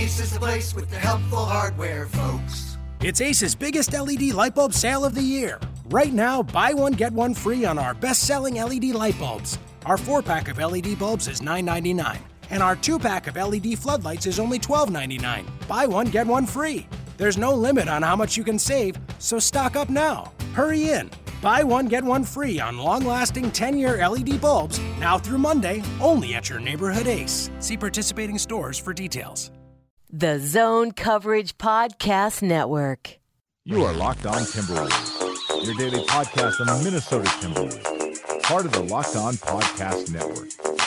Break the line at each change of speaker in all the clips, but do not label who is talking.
Ace is the place with the helpful hardware, folks.
It's Ace's biggest LED light bulb sale of the year. Right now, buy one, get one free on our best-selling LED light bulbs. Our 4-pack of LED bulbs is $9.99, and our 2-pack of LED floodlights is only $12.99. Buy one, get one free. There's no limit on how much you can save, so stock up now. Hurry in. Buy one, get one free on long-lasting 10-year LED bulbs, now through Monday, only at your neighborhood Ace. See participating stores for details.
The Zone Coverage Podcast Network.
You are Locked On Timberwolves, your daily podcast on the Minnesota Timberwolves, part of the Locked On Podcast Network.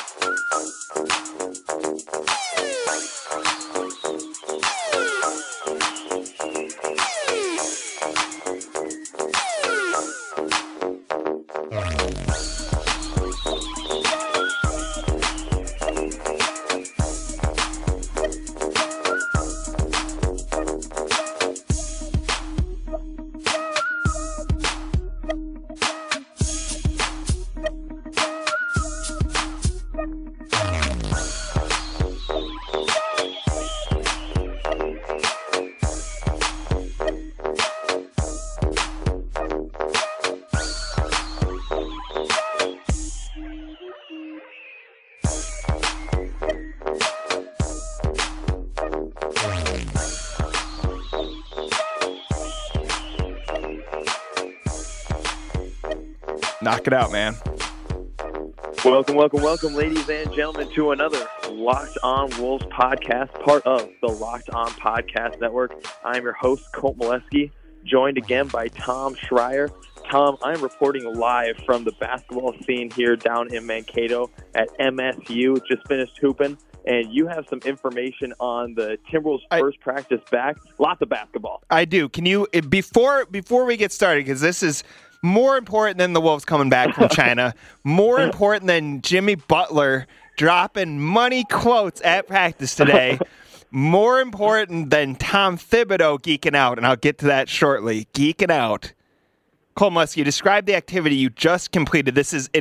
Knock it out, man.
Welcome, ladies and gentlemen, to another Locked On Wolves podcast, part of the Locked On Podcast Network. I'm your host, Colt Molesky, joined again by Tom Schreier. Tom, I'm reporting live from the basketball scene here down in Mankato at MSU. Just finished hooping, and you have some information on the Timberwolves' first practice back. Lots of basketball.
I do. Can you, before we get started, because this is more important than the Wolves coming back from China, more important than Jimmy Butler dropping money quotes at practice today, more important than Tom Thibodeau geeking out, and I'll get to that shortly. Geeking out. Cole Muskie, describe the activity you just completed. This is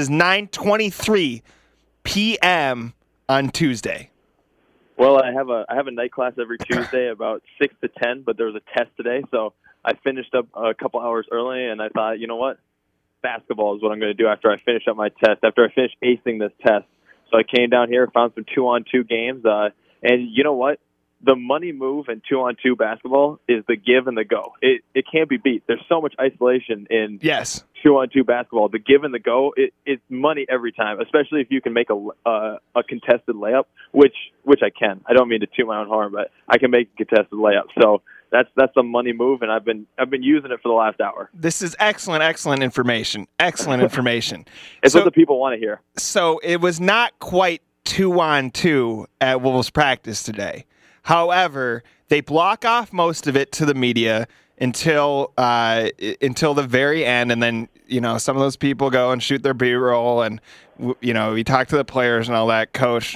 9:23 p.m. on Tuesday.
Well, I have a night class every Tuesday about 6 to 10, but there was a test today, so I finished up a couple hours early, and I thought, you know what? Basketball is what I'm going to do after I finish up my test, after I finish acing this test. So I came down here, found some 2-on-2 games, and you know what? The money move in 2-on-2 basketball is the give and the go. It can't be beat. There's so much isolation in 2-on-2 basketball. The give and the go, it's money every time, especially if you can make a contested layup, which I can. I don't mean to toot my own horn, but I can make a contested layup. So that's a money move, and I've been using it for the last hour.
This is excellent information. Excellent information.
It's what the people want to hear.
So it was not quite 2-on-2 at Wolves practice today. However, they block off most of it to the media until the very end, and then some of those people go and shoot their B-roll, and we talk to the players and all that. Coach,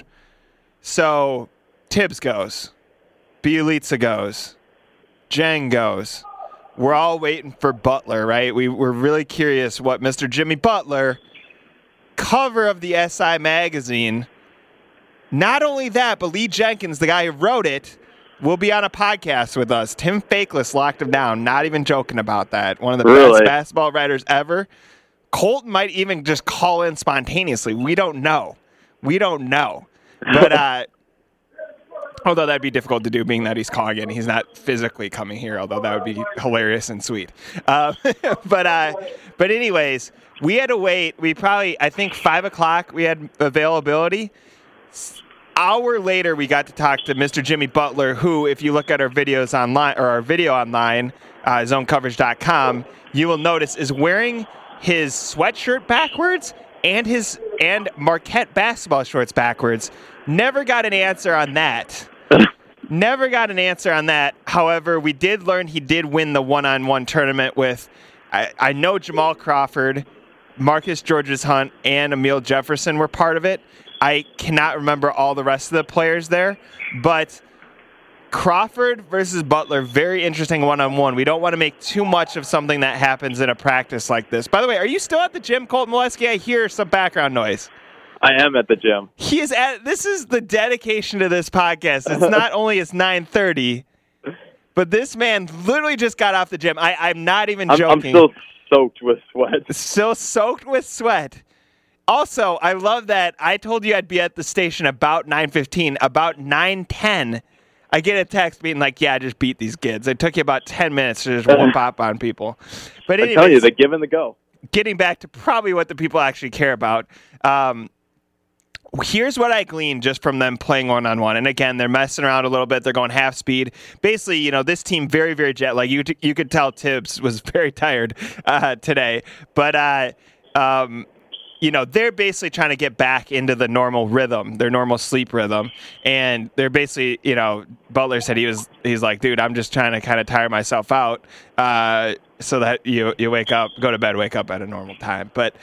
so Tibbs goes, Bjelica goes, Jeng goes. We're all waiting for Butler, right? We're really curious what Mr. Jimmy Butler, cover of the SI magazine. Not only that, but Lee Jenkins, the guy who wrote it, will be on a podcast with us. Tim Fakeless locked him down. Not even joking about that. One of the best basketball writers ever. Colton might even just call in spontaneously. We don't know. But although that'd be difficult to do, being that he's calling in. He's not physically coming here, although that would be hilarious and sweet. But anyways, we had to wait. I think 5 o'clock we had availability. Hour later, we got to talk to Mr. Jimmy Butler, who, if you look at our videos online, or our video online, zonecoverage.com, you will notice is wearing his sweatshirt backwards and Marquette basketball shorts backwards. Never got an answer on that. However, we did learn he did win the one-on-one tournament with, I know Jamal Crawford, Marcus Georges-Hunt, and Emile Jefferson were part of it. I cannot remember all the rest of the players there, but Crawford versus Butler, very interesting one-on-one. We don't want to make too much of something that happens in a practice like this. By the way, are you still at the gym, Colt Molesky? I hear some background noise.
I am at the gym.
He is this is the dedication to this podcast. It's not only it's 9:30, but this man literally just got off the gym. I'm not even joking.
I'm still soaked with sweat.
Still soaked with sweat. Also, I love that I told you I'd be at the station about 9:15. About 9:10, I get a text being like, yeah, just beat these kids. It took you about 10 minutes to just whoop up on people. But anyways,
I tell you, the give and the go.
Getting back to probably what the people actually care about, here's what I gleaned just from them playing one-on-one. And again, they're messing around a little bit. They're going half speed. Basically, you know, this team very, very jet. Like you could tell Tibbs was very tired today. But, you know, they're basically trying to get back into the normal rhythm, their normal sleep rhythm. And they're basically, you know, Butler said he's like, dude, I'm just trying to kind of tire myself out so that you wake up, go to bed, wake up at a normal time. But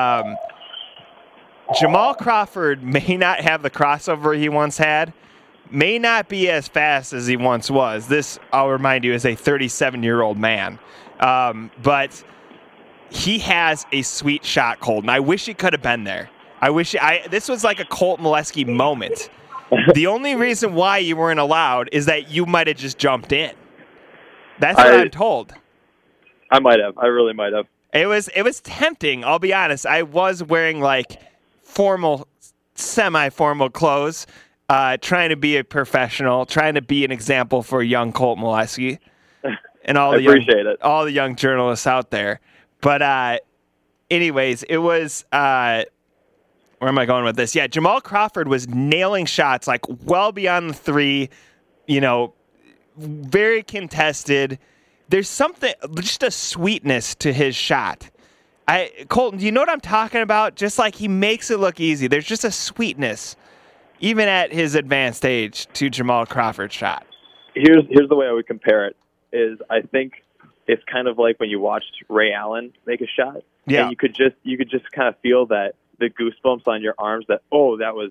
Jamal Crawford may not have the crossover he once had, may not be as fast as he once was. This, I'll remind you, is a 37-year-old man. But he has a sweet shot, Colton. I wish he could have been there. This was like a Colt Molesky moment. The only reason why you weren't allowed is that you might have just jumped in. That's what I'm told.
I might have. I really might have.
It was tempting, I'll be honest. I was wearing like formal, semi-formal clothes, trying to be a professional, trying to be an example for young Colt Molesky and all the young journalists out there. But anyways, it was where am I going with this? Yeah, Jamal Crawford was nailing shots like well beyond the three, you know, very contested. There's something, just a sweetness to his shot. Colton, do you know what I'm talking about? Just like he makes it look easy. There's just a sweetness, even at his advanced age, to Jamal Crawford's shot.
Here's the way I would compare it. Is I think it's kind of like when you watched Ray Allen make a shot.
Yeah.
And you could just kind of feel that the goosebumps on your arms. That that was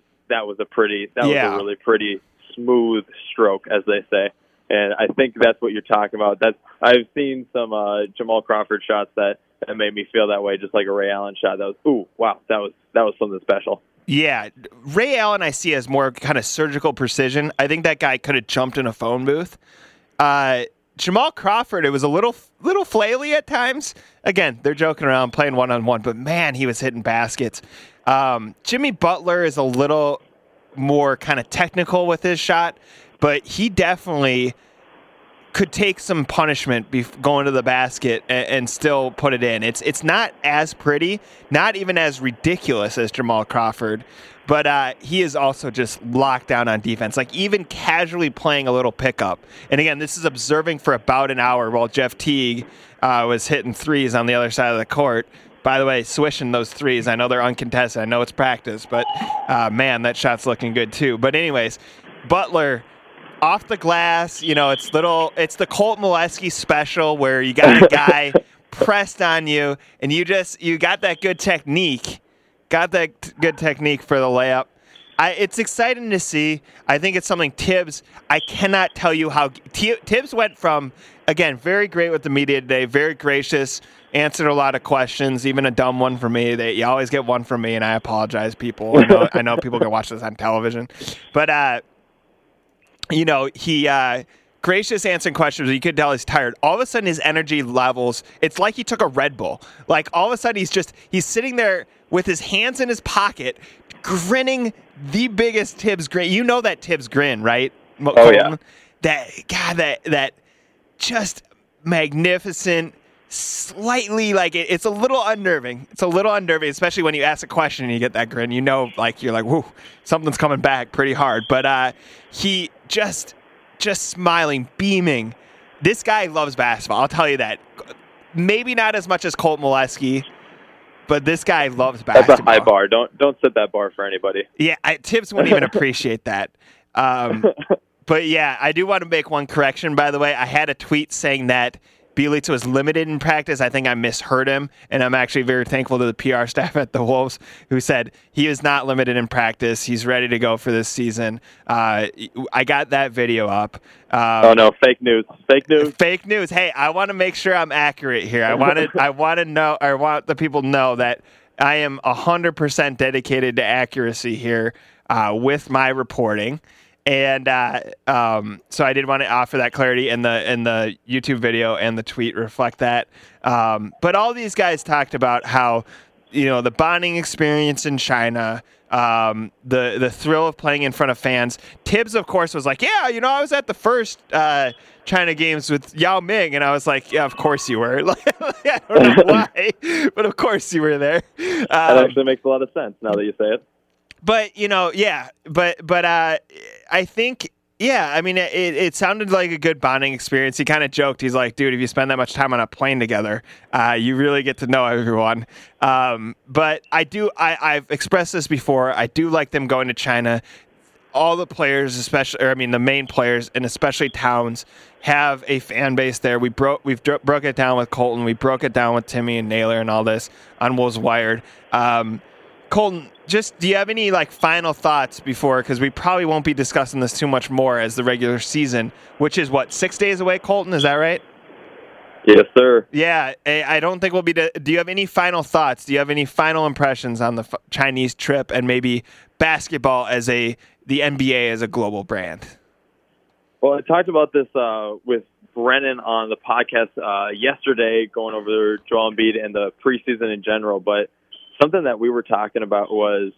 a really pretty smooth stroke, as they say. And I think that's what you're talking about. I've seen some Jamal Crawford shots that made me feel that way, just like a Ray Allen shot. That was something special.
Yeah, Ray Allen I see as more kind of surgical precision. I think that guy could have jumped in a phone booth. Jamal Crawford, it was a little flaily at times. Again, they're joking around, playing one-on-one, but man, he was hitting baskets. Jimmy Butler is a little more kind of technical with his shot, but he definitely could take some punishment going to the basket and still put it in. It's not as pretty, not even as ridiculous as Jamal Crawford, but he is also just locked down on defense, like even casually playing a little pickup. And again, this is observing for about an hour while Jeff Teague was hitting threes on the other side of the court. By the way, swishing those threes. I know they're uncontested. I know it's practice, but man, that shot's looking good too. But anyways, Butler off the glass, you know, it's the Colt Molesky special where you got a guy pressed on you and you got that good technique. Got that good technique for the layup. It's exciting to see. I think it's something Tibbs, I cannot tell you how Tibbs went from, again, very great with the media today, very gracious, answered a lot of questions, even a dumb one for me. You always get one from me, and I apologize, people. I know people can watch this on television. But, you know, he gracious answering questions. You could tell he's tired. All of a sudden, his energy levels, it's like he took a Red Bull. Like, all of a sudden, he's sitting there with his hands in his pocket, grinning the biggest Tibbs grin. You know that Tibbs grin, right?
Oh, yeah.
That just magnificent, slightly like it's a little unnerving. It's a little unnerving, especially when you ask a question and you get that grin. You know, like you're like, whoo, something's coming back pretty hard. But he just smiling, beaming. This guy loves basketball. I'll tell you that. Maybe not as much as Colt Molesky, but this guy loves basketball.
That's a high bar. Don't set that bar for anybody.
Yeah, Tibbs wouldn't even appreciate that. But yeah, I do want to make one correction, by the way. I had a tweet saying that Bjelica was limited in practice. I think I misheard him, and I'm actually very thankful to the PR staff at the Wolves who said he is not limited in practice. He's ready to go for this season. I got that video up.
Oh no, fake news! Fake news!
Fake news! Hey, I want to make sure I'm accurate here. I want the people to know that I am 100% dedicated to accuracy here with my reporting. And so I did want to offer that clarity, and the YouTube video and the tweet reflect that. But all these guys talked about how, the bonding experience in China, the thrill of playing in front of fans. Tibbs, of course, was like, yeah, I was at the first China games with Yao Ming, and I was like, yeah, of course you were. I don't know why, but of course you were there.
That actually makes a lot of sense now that you say it.
But I think, it sounded like a good bonding experience. He kind of joked. He's like, dude, if you spend that much time on a plane together, you really get to know everyone. But I've expressed this before. I do like them going to China. All the players, the main players, and especially Towns, have a fan base there. We've broke it down with Colton. We broke it down with Timmy and Naylor and all this on Wolves Wired. Colton, do you have any final thoughts before, because we probably won't be discussing this too much more as the regular season, which is 6 days away, Colton? Is that right?
Yes, sir.
Yeah, I don't think we'll be. Do you have any final thoughts? Do you have any final impressions on the Chinese trip and maybe basketball as the NBA as a global brand?
Well, I talked about this with Brennan on the podcast yesterday, going over Joel Embiid and the preseason in general, but something that we were talking about was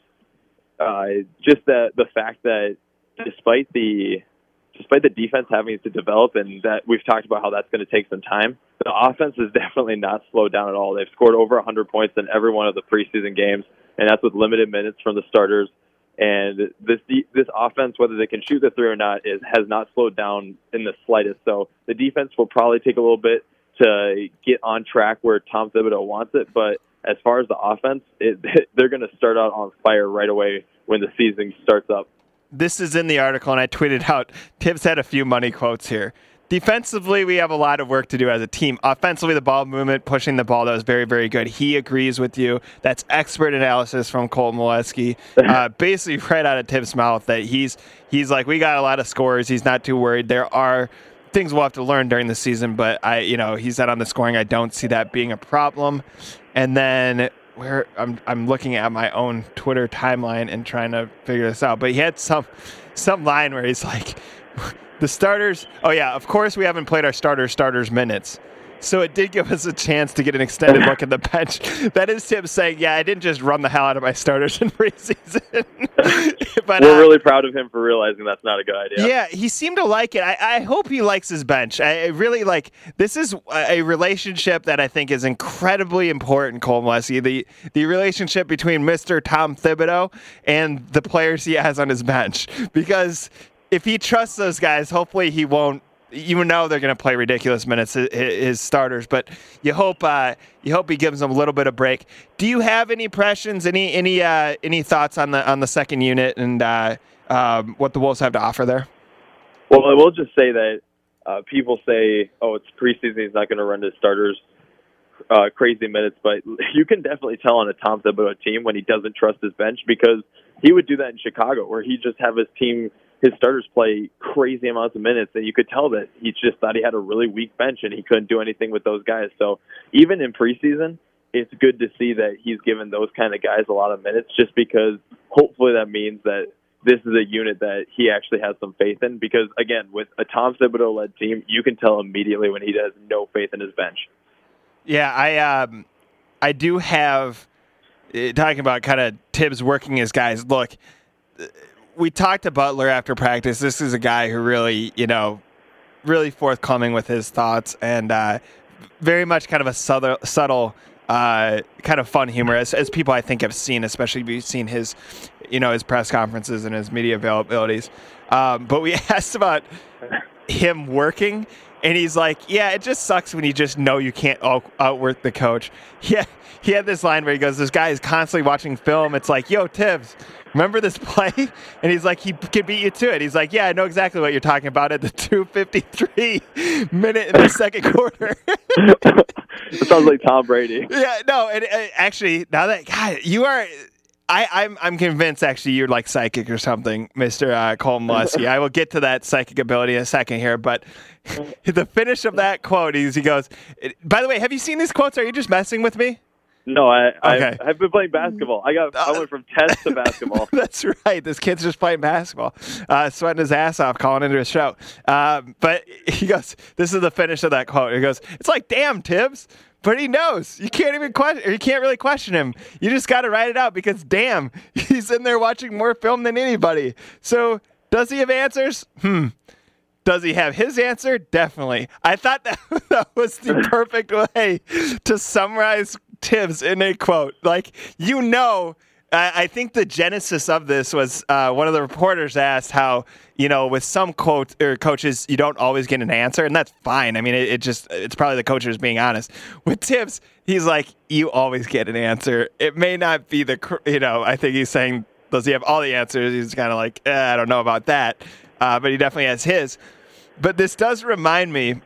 just the fact that despite the defense having to develop, and that we've talked about how that's going to take some time, the offense is definitely not slowed down at all. They've scored over 100 points in every one of the preseason games, and that's with limited minutes from the starters. And this offense, whether they can shoot the three or not, has not slowed down in the slightest. So the defense will probably take a little bit to get on track where Tom Thibodeau wants it, but as far as the offense, they're going to start out on fire right away when the season starts up.
This is in the article, and I tweeted out, Tibbs had a few money quotes here. Defensively, we have a lot of work to do as a team. Offensively, the ball movement, pushing the ball, that was very, very good. He agrees with you. That's expert analysis from Colton Molesky. Basically right out of Tibbs' mouth that he's like, we got a lot of scores. He's not too worried. There are things we'll have to learn during the season, but he said on the scoring, I don't see that being a problem. And then I'm looking at my own Twitter timeline and trying to figure this out. But he had some line where he's like, the starters. Oh yeah, of course we haven't played our starters minutes. So it did give us a chance to get an extended look at the bench. That is Tim saying, yeah, I didn't just run the hell out of my starters in preseason. But
we're really proud of him for realizing that's not a good idea.
Yeah, he seemed to like it. I hope he likes his bench. I really this is a relationship that I think is incredibly important, Cole Molesky, the relationship between Mr. Tom Thibodeau and the players he has on his bench. Because if he trusts those guys, hopefully he won't. They're going to play ridiculous minutes, his starters, but you hope he gives them a little bit of break. Do you have any impressions, any thoughts on the second unit and what the Wolves have to offer there?
Well, I will just say that people say, "Oh, it's preseason; he's not going to run his starters crazy minutes," but you can definitely tell on a Tom Thibodeau team when he doesn't trust his bench, because he would do that in Chicago, where he just have his starters play crazy amounts of minutes, and you could tell that he just thought he had a really weak bench and he couldn't do anything with those guys. So even in preseason, it's good to see that he's given those kind of guys a lot of minutes, just because hopefully that means that this is a unit that he actually has some faith in, because, again, with a Tom Thibodeau-led team, you can tell immediately when he has no faith in his bench.
Yeah, I do have, talking about kind of Tibbs working his guys, look, we talked to Butler after practice. This is a guy who really, really forthcoming with his thoughts, and very much kind of a subtle kind of fun humor, as people I think have seen, especially if you've seen his, his press conferences and his media availabilities. But we asked about him working, and he's like, yeah, it just sucks when you just know you can't outwork the coach. Yeah, he had this line where he goes, this guy is constantly watching film. It's like, yo, Tibbs, remember this play? And he's like, he can beat you to it. He's like, yeah, I know exactly what you're talking about at the 2:53 minute in the second quarter.
It sounds like Tom Brady.
Yeah, no, and actually, now that, God, you are... I'm convinced, actually, you're like psychic or something, Mr. Cole Molesky. I will get to that psychic ability in a second here, but the finish of that quote is, he goes, by the way, have you seen these quotes? Are you just messing with me?
No,
Okay.
I've been playing basketball. I went from tennis to basketball.
That's right. This kid's just playing basketball, sweating his ass off, calling into a show. But he goes, this is the finish of that quote. He goes, it's like, damn, Tibbs. But he knows. You can't even question, or you can't really question him. You just got to write it out because, damn, he's in there watching more film than anybody. So does he have answers? Does he have his answer? Definitely. I thought that was the perfect way to summarize Tibbs in a quote. Like, I think the genesis of this was one of the reporters asked how, with some coaches, you don't always get an answer, and that's fine. I mean, it's probably the coach who's being honest. With Tibbs, he's like, you always get an answer. It may not be I think he's saying, does he have all the answers? He's kind of like, I don't know about that. But he definitely has his. But this does remind me.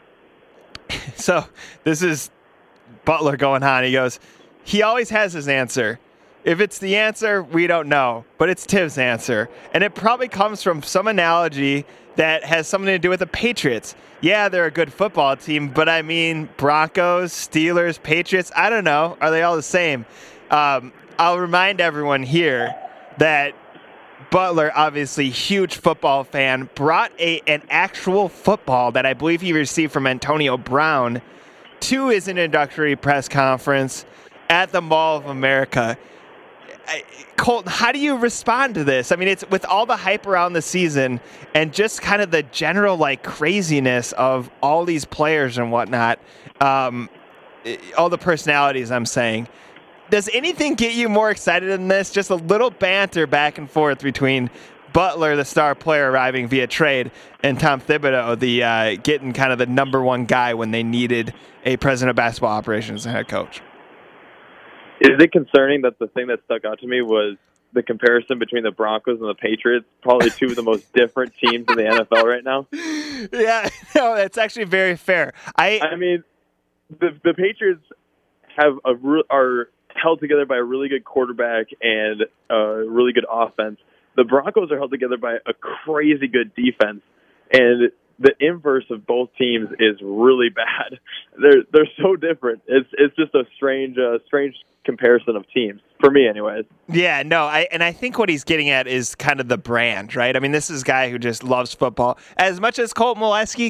So this is Butler going on. He goes, he always has his answer. If it's the answer, we don't know. But it's Tibbs' answer. And it probably comes from some analogy that has something to do with the Patriots. Yeah, they're a good football team, but I mean, Broncos, Steelers, Patriots, I don't know. Are they all the same? I'll remind everyone here that Butler, obviously huge football fan, brought an actual football that I believe he received from Antonio Brown to his introductory press conference at the Mall of America. Colton, how do you respond to this? I mean, it's with all the hype around the season and just kind of the general craziness of all these players and whatnot, all the personalities I'm saying. Does anything get you more excited than this? Just a little banter back and forth between Butler, the star player arriving via trade, and Tom Thibodeau, the getting kind of the number one guy when they needed a president of basketball operations and head coach.
Is it concerning that the thing that stuck out to me was the comparison between the Broncos and the Patriots? Probably two of the most different teams in the NFL right now.
Yeah, no, that's actually very fair.
I mean, the Patriots are held together by a really good quarterback and a really good offense. The Broncos are held together by a crazy good defense, and the inverse of both teams is really bad. They're so different. It's just a strange comparison of teams for me, anyways. Yeah, no,
I think what he's getting at is kind of the brand, right? I mean, this is a guy who just loves football as much as Colt Molesky.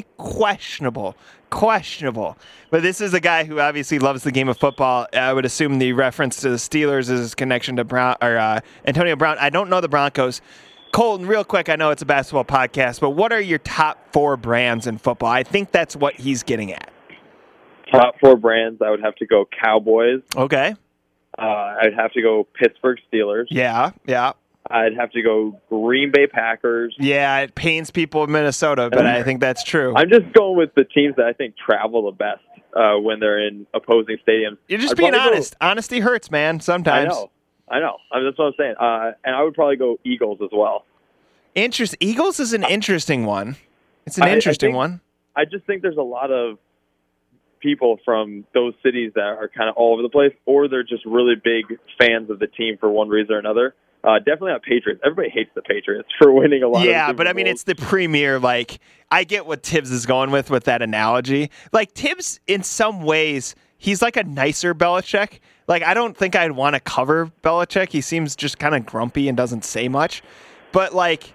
Questionable. But this is a guy who obviously loves the game of football. I would assume the reference to the Steelers is his connection to Antonio Brown. I don't know the Broncos. Colton, real quick, I know it's a basketball podcast, but what are your top 4 brands in football? I think that's what he's getting at.
Top 4 brands, I would have to go Cowboys.
Okay.
I'd have to go Pittsburgh Steelers.
Yeah.
I'd have to go Green Bay Packers.
Yeah, it pains people in Minnesota, but I think that's true.
I'm just going with the teams that I think travel the best when they're in opposing stadiums.
You're just being honest. Honesty hurts, man, sometimes.
I know. That's what I'm saying. And I would probably go Eagles as well.
Eagles is an interesting one. It's an interesting one.
I just think there's a lot of people from those cities that are kind of all over the place, or they're just really big fans of the team for one reason or another. Definitely not Patriots. Everybody hates the Patriots for winning a lot of Super
but I mean, it's the premier, I get what Tibbs is going with that analogy. Tibbs, in some ways, he's like a nicer Belichick. I don't think I'd want to cover Belichick. He seems just kind of grumpy and doesn't say much. But,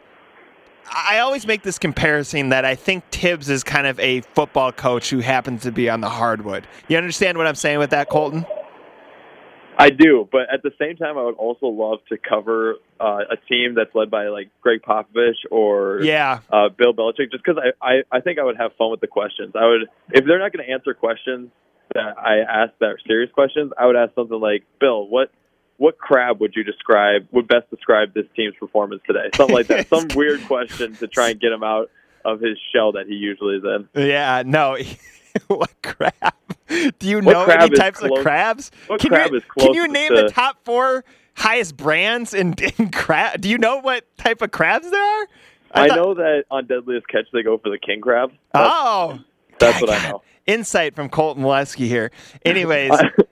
I always make this comparison that I think Tibbs is kind of a football coach who happens to be on the hardwood. You understand what I'm saying with that, Colton?
I do, but at the same time, I would also love to cover a team that's led by Greg Popovich or Bill Belichick, just because I think I would have fun with the questions. I would, if they're not going to answer questions that I ask that are serious questions, I would ask something like, Bill, what crab would best describe this team's performance today? Something like that. Some weird question to try and get him out of his shell that he usually is in.
Yeah, no. What crab? Do you know any types of crabs? Can you name the top 4 highest brands in crab? Do you know what type of crabs there are?
I know that on Deadliest Catch they go for the king crab. That's what I know.
Insight from Colton Molesky here. Anyways,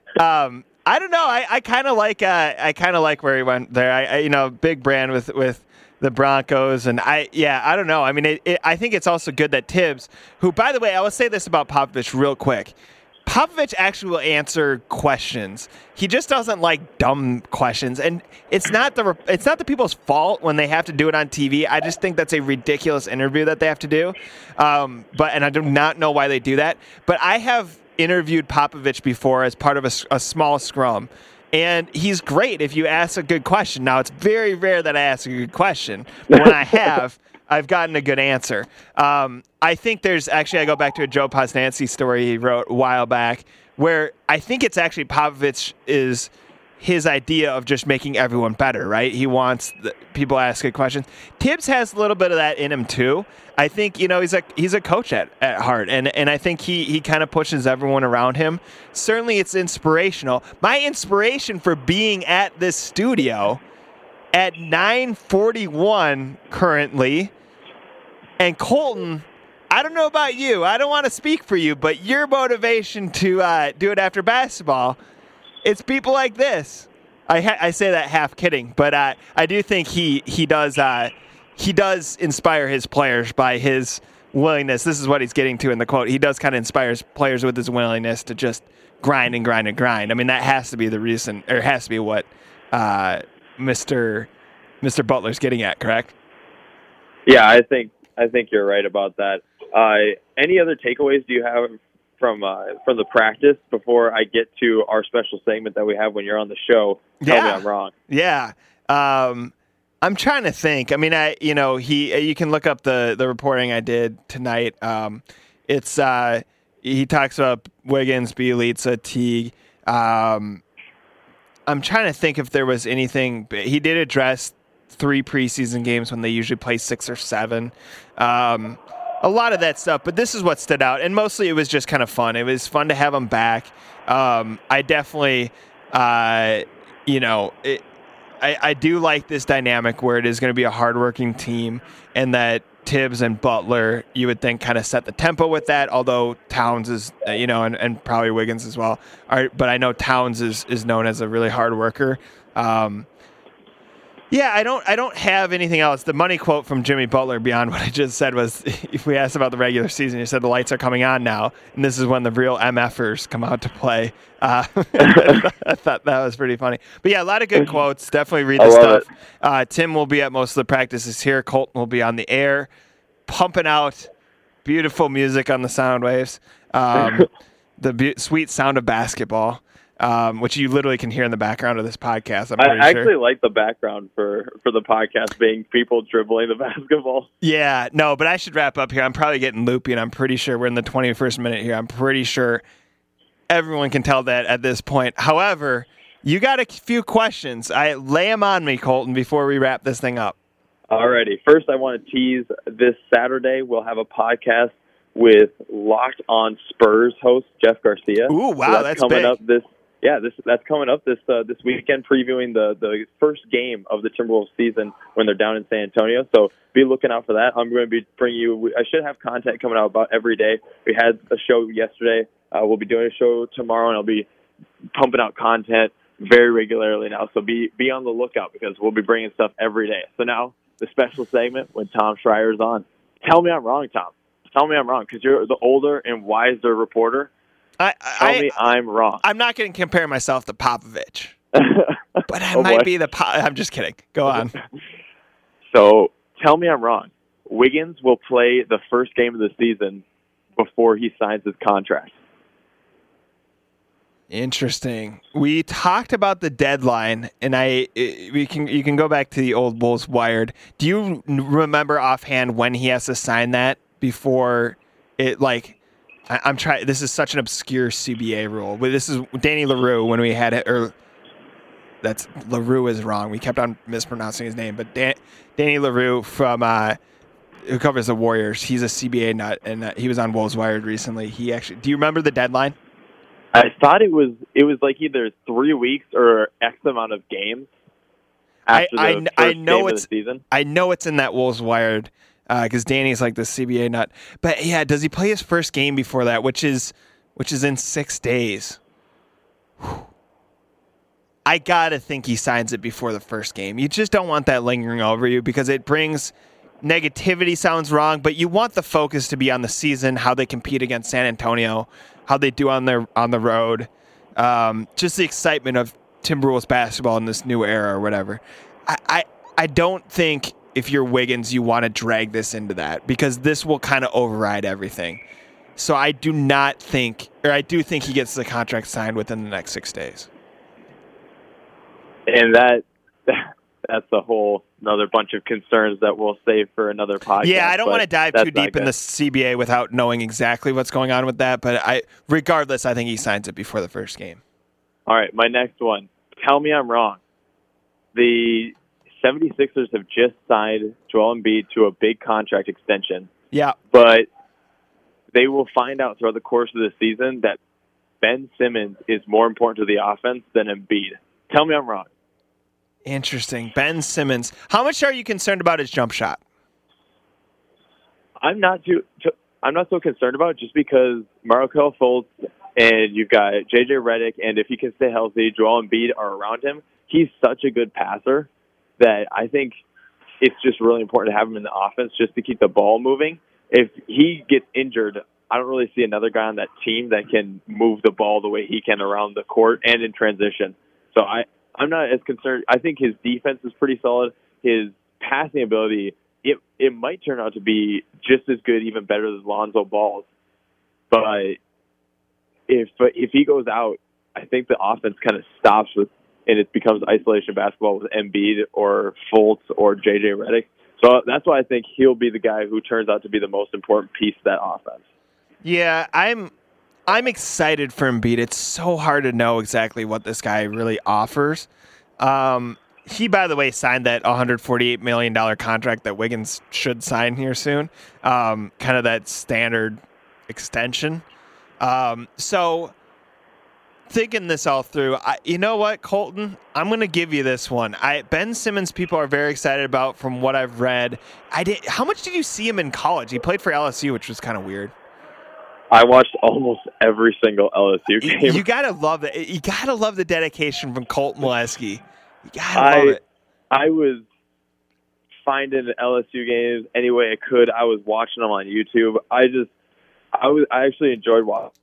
I don't know. I kind of like where he went there. I big brand with the Broncos, and I don't know. I mean, I think it's also good that Tibbs, who, by the way, I will say this about Popovich real quick. Popovich actually will answer questions. He just doesn't like dumb questions, and it's not the people's fault when they have to do it on TV. I just think that's a ridiculous interview that they have to do. And I do not know why they do that. But I have interviewed Popovich before as part of a small scrum, and he's great if you ask a good question. Now, it's very rare that I ask a good question, but when I have, I've gotten a good answer. I think there's actually, I go back to a Joe Posnanski story he wrote a while back, where I think it's actually Popovich is his idea of just making everyone better, right? He wants people to ask good questions. Tibbs has a little bit of that in him too. I think, he's a coach at heart, and I think he kind of pushes everyone around him. Certainly it's inspirational. My inspiration for being at this studio at 9:41 currently, and Colton, I don't know about you. I don't want to speak for you, but your motivation to do it after basketball, it's people like this. I say that half kidding, but I do think he does inspire his players by his willingness. This is what he's getting to in the quote. He does kind of inspire his players with his willingness to just grind and grind and grind. I mean, that has to be the reason, or has to be what Mr. Butler's getting at, correct?
Yeah, I think you're right about that. Any other takeaways do you have from the practice before I get to our special segment that we have when you're on the show? Tell me I'm wrong.
Yeah. I'm trying to think. I mean, you can look up the reporting I did tonight. He talks about Wiggins, Bjelica, Teague. I'm trying to think if there was anything. He did address 3 preseason games when they usually play 6 or 7. A lot of that stuff, but this is what stood out, and mostly it was just kind of fun. It was fun to have him back. I definitely, I do like this dynamic where it is going to be a hardworking team, and that Tibbs and Butler, you would think, kind of set the tempo with that, although Towns is, and probably Wiggins as well. But I know Towns is known as a really hard worker. Yeah, I don't have anything else. The money quote from Jimmy Butler beyond what I just said was, if we asked about the regular season, he said the lights are coming on now, and this is when the real MFers come out to play. I thought that was pretty funny. But yeah, a lot of good quotes. Definitely read the stuff. Tim will be at most of the practices here. Colton will be on the air, pumping out beautiful music on the sound waves. The sweet sound of basketball. Which you literally can hear in the background of this podcast.
I actually like the background for the podcast being people dribbling the basketball.
Yeah, no, but I should wrap up here. I'm probably getting loopy, and I'm pretty sure we're in the 21st minute here. I'm pretty sure everyone can tell that at this point. However, you got a few questions. Lay them on me, Colton, before we wrap this thing up.
Alrighty. First, I want to tease this Saturday. We'll have a podcast with Locked On Spurs host Jeff Garcia.
Ooh, wow,
so that's coming
big.
Up this. Yeah, that's coming up this weekend, previewing the first game of the Timberwolves season when they're down in San Antonio. So be looking out for that. I'm going to be bringing you. I should have content coming out about every day. We had a show yesterday. We'll be doing a show tomorrow, and I'll be pumping out content very regularly now. So be on the lookout because we'll be bringing stuff every day. So now the special segment when Tom Schreier's on. Tell me I'm wrong, Tom. Tell me I'm wrong because you're the older and wiser reporter. Tell me I'm wrong.
I'm not going to compare myself to Popovich, but I might be I'm just kidding. Go on.
So tell me I'm wrong. Wiggins will play the first game of the season before he signs his contract.
Interesting. We talked about the deadline, and you can go back to the old Wolves Wired. Do you remember offhand when he has to sign that before it I'm trying. This is such an obscure CBA rule. This is Danny LaRue when we had it. Or that's LaRue is wrong. We kept on mispronouncing his name, but Danny LaRue from who covers the Warriors. He's a CBA nut, and he was on Wolves Wired recently. He actually. Do you remember the deadline?
I thought it was like either 3 weeks or X amount of games. After the first game of the season.
I know it's in that Wolves Wired. Because Danny's like the CBA nut. But yeah, does he play his first game before that, which is in 6 days? Whew. I got to think he signs it before the first game. You just don't want that lingering over you because it brings negativity sounds wrong, but you want the focus to be on the season, how they compete against San Antonio, how they do on the road, just the excitement of Timberwolves basketball in this new era or whatever. I don't think if you're Wiggins, you want to drag this into that because this will kind of override everything. So I do think he gets the contract signed within the next 6 days.
And that's a whole another bunch of concerns that we'll save for another podcast.
Yeah, I don't want to dive too deep in the CBA without knowing exactly what's going on with that. But regardless, I think he signs it before the first game.
All right, my next one. Tell me I'm wrong. The 76ers have just signed Joel Embiid to a big contract extension.
Yeah.
But they will find out throughout the course of the season that Ben Simmons is more important to the offense than Embiid. Tell me I'm wrong.
Interesting. Ben Simmons. How much are you concerned about his jump shot?
I'm not so concerned about it just because Markelle Fultz and you've got JJ Redick, and if he can stay healthy, Joel Embiid are around him. He's such a good passer that I think it's just really important to have him in the offense just to keep the ball moving. If he gets injured, I don't really see another guy on that team that can move the ball the way he can around the court and in transition. So I'm not as concerned. I think his defense is pretty solid. His passing ability, it might turn out to be just as good, even better than Lonzo Ball's. But if he goes out, I think the offense kind of stops and it becomes isolation basketball with Embiid or Fultz or JJ Redick. So that's why I think he'll be the guy who turns out to be the most important piece of that offense.
Yeah, I'm excited for Embiid. It's so hard to know exactly what this guy really offers. He, by the way, signed that $148 million contract that Wiggins should sign here soon. Kind of that standard extension. So thinking this all through, you know what, Colton? I'm going to give you this one. Ben Simmons, people are very excited about from what I've read. How much did you see him in college? He played for LSU, which was kind of weird.
I watched almost every single LSU game.
You gotta love it. You gotta love the dedication from Colt Molesky. You gotta love it.
I was finding LSU games any way I could. I was watching them on YouTube. I actually enjoyed watching.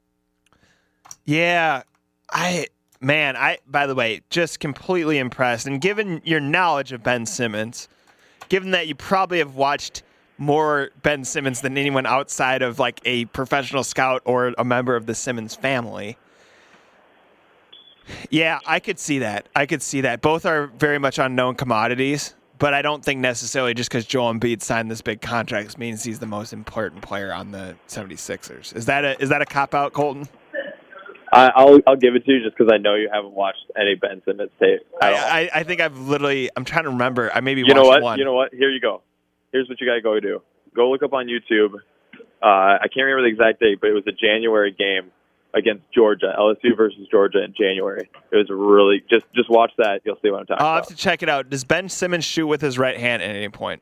Yeah, by the way, just completely impressed. And given your knowledge of Ben Simmons, given that you probably have watched more Ben Simmons than anyone outside of like a professional scout or a member of the Simmons family. Yeah, I could see that. Both are very much unknown commodities, but I don't think necessarily just because Joel Embiid signed this big contract means he's the most important player on the 76ers. Is that a cop-out, Colton?
I'll give it to you just because I know you haven't watched any Ben Simmons tape.
I think I'm trying to remember. I maybe
watched
one.
You know what? Here you go. Here's what you got to go do. Go look up on YouTube. I can't remember the exact date, but it was a January game against Georgia, LSU versus Georgia in January. It was really just watch that. You'll see what I'm talking about.
I'll have to check it out. Does Ben Simmons shoot with his right hand at any point?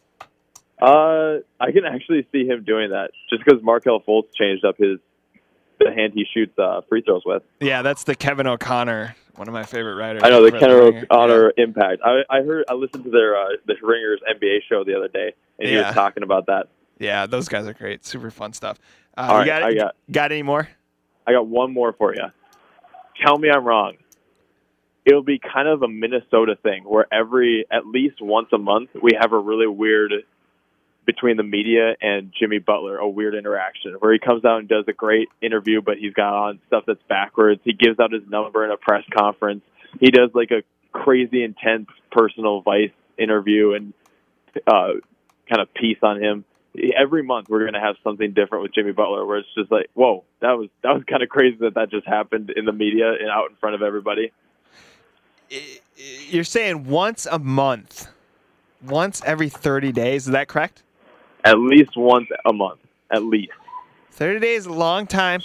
I can actually see him doing that just because Markelle Fultz changed up the hand he shoots free throws with.
Yeah, that's the Kevin O'Connor, one of my favorite writers.
I know the Kevin O'Connor impact. I listened to the Ringers NBA show the other day, and he was talking about that.
Yeah, those guys are great. Super fun stuff.
All right,
got any more?
I got one more for you. Tell me I'm wrong. It'll be kind of a Minnesota thing where at least once a month we have a really weird between the media and Jimmy Butler, a weird interaction where he comes out and does a great interview, but he's got on stuff that's backwards. He gives out his number in a press conference. He does like a crazy intense personal Vice interview and kind of piece on him. Every month we're going to have something different with Jimmy Butler where it's just like, whoa, that was kind of crazy that just happened in the media and out in front of everybody.
You're saying once a month, once every 30 days. Is that correct?
At least once a month, at least.
30 days is a long time.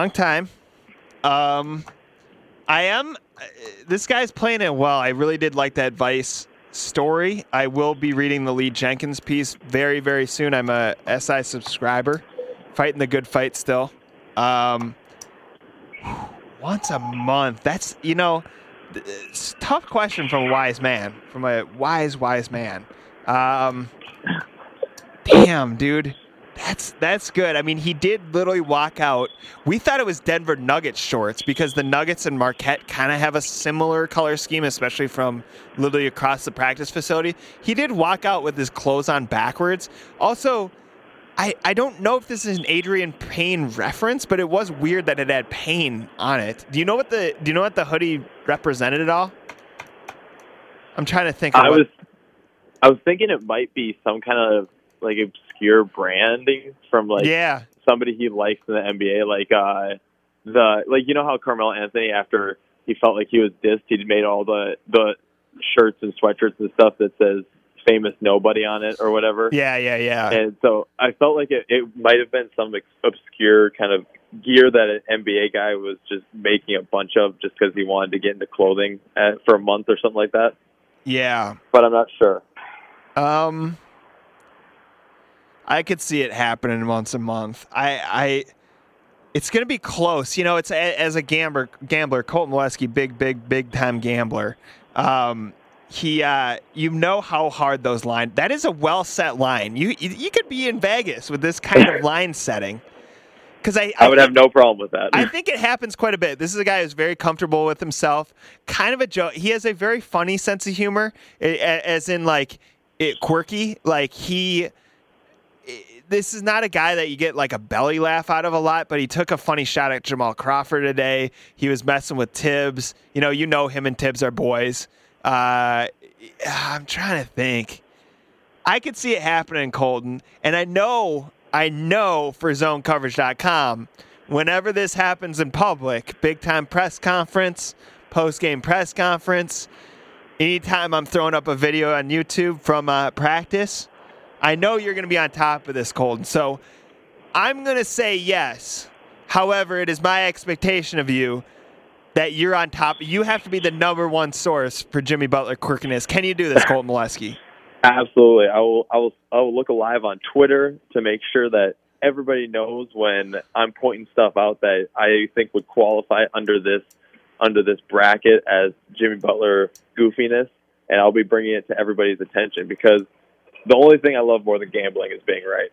This guy's playing it well. I really did like that Vice story. I will be reading the Lee Jenkins piece very, very soon. I'm a SI subscriber, fighting the good fight still. Once a month. That's, it's a tough question from a wise man, Damn, dude. That's good. I mean, he did literally walk out. We thought it was Denver Nuggets shorts because the Nuggets and Marquette kind of have a similar color scheme, especially from literally across the practice facility. He did walk out with his clothes on backwards. Also, I don't know if this is an Adrian Payne reference, but it was weird that it had Payne on it. Do you know what the hoodie represented at all? I'm trying to think.
I was thinking it might be some kind of like obscure branding from like somebody he likes in the NBA, like you know how Carmelo Anthony, after he felt like he was dissed, he'd made all the shirts and sweatshirts and stuff that says famous nobody on it or whatever.
Yeah.
And so I felt like it might have been some obscure kind of gear that an NBA guy was just making a bunch of just because he wanted to get into clothing for a month or something like that.
Yeah.
But I'm not sure.
I could see it happening once a month. It's going to be close. You know, it's as a gambler, Colton Molesky, big time gambler. He, you know how hard those lines. That is a well set line. You could be in Vegas with this kind of line setting. Because I
would have no problem with that.
I think it happens quite a bit. This is a guy who's very comfortable with himself. Kind of a joke. He has a very funny sense of humor, as in like quirky. Like this is not a guy that you get like a belly laugh out of a lot, but he took a funny shot at Jamal Crawford today. He was messing with Tibbs. You know him and Tibbs are boys. I'm trying to think. I could see it happening, Colton. And I know for ZoneCoverage.com, whenever this happens in public, big-time press conference, post-game press conference, anytime I'm throwing up a video on YouTube from practice, I know you're going to be on top of this, Colton. So I'm going to say yes. However, it is my expectation of you that you're on top. You have to be the number one source for Jimmy Butler quirkiness. Can you do this, Colton Molesky?
Absolutely. I will look alive on Twitter to make sure that everybody knows when I'm pointing stuff out that I think would qualify under this bracket as Jimmy Butler goofiness, and I'll be bringing it to everybody's attention because the only thing I love more than gambling is being right.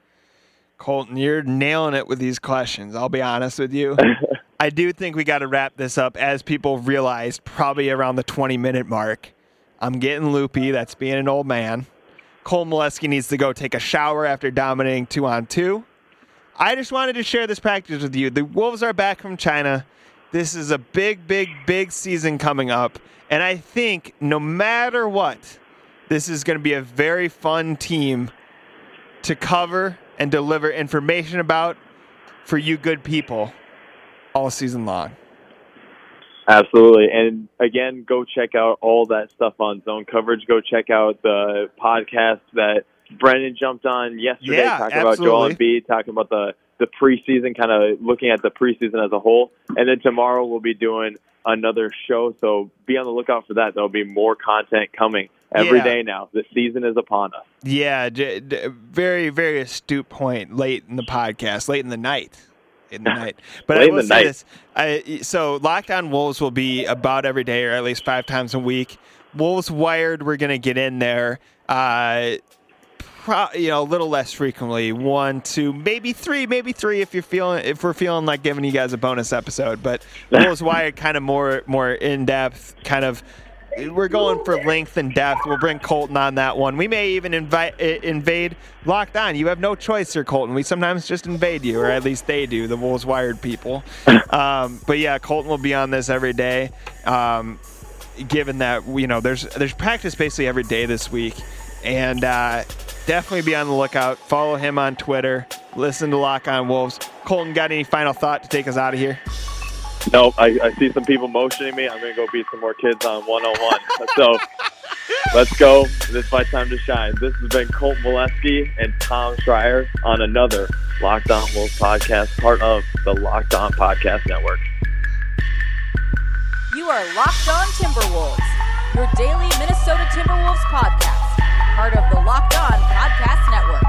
Colton, you're nailing it with these questions. I'll be honest with you. I do think we got to wrap this up as people realize probably around the 20-minute mark. I'm getting loopy. That's being an old man. Colton Molesky needs to go take a shower after dominating 2-on-2. I just wanted to share this practice with you. The Wolves are back from China. This is a big season coming up. And I think no matter what, this is going to be a very fun team to cover and deliver information about for you good people all season long.
Absolutely. And again, go check out all that stuff on Zone Coverage. Go check out the podcast that Brendan jumped on yesterday, talking about Joel Embiid, talking about the preseason, kind of looking at the preseason as a whole. And then tomorrow we'll be doing another show, so be on the lookout for that. There'll be more content coming every day now. The season is upon us. Yeah,
very, very astute point late in the podcast, late in the night. But I will say this. So Locked On Wolves will be about every day or at least 5 times a week. Wolves Wired, we're going to get in there a little less frequently. 1, 2, maybe 3 if we're feeling like giving you guys a bonus episode. But Wolves Wired kind of more in-depth, kind of. We're going for length and depth. We'll bring Colton on that one. We may even invade Locked On. You have no choice here, Colton. We sometimes just invade you, or at least they do, the Wolves Wired people. But yeah, Colton will be on this every day. Given that there's practice basically every day this week, and definitely be on the lookout. Follow him on Twitter. Listen to Lock On Wolves. Colton, got any final thought to take us out of here?
Nope, I see some people motioning me. I'm going to go beat some more kids on one-on-one. So let's go. This is my time to shine. This has been Colton Molesky and Tom Schreier on another Locked On Wolves podcast, part of the Locked On Podcast Network.
You are Locked On Timberwolves, your daily Minnesota Timberwolves podcast, part of the Locked On Podcast Network.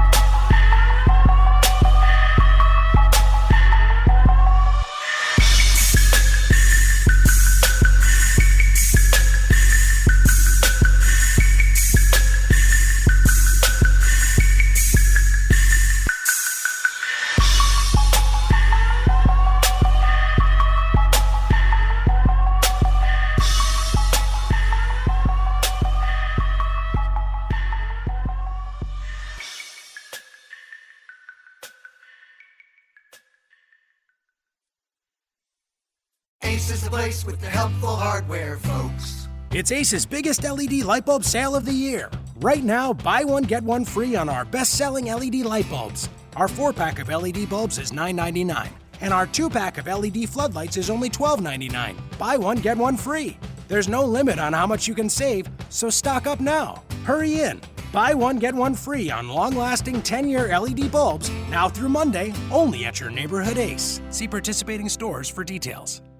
Ace is the place with the helpful hardware, folks.
It's Ace's biggest LED light bulb sale of the year. Right now, buy one, get one free on our best-selling LED light bulbs. Our 4-pack of LED bulbs is $9.99, and our 2-pack of LED floodlights is only $12.99. Buy one, get one free. There's no limit on how much you can save, so stock up now. Hurry in. Buy one, get one free on long-lasting 10-year LED bulbs, now through Monday, only at your neighborhood Ace. See participating stores for details.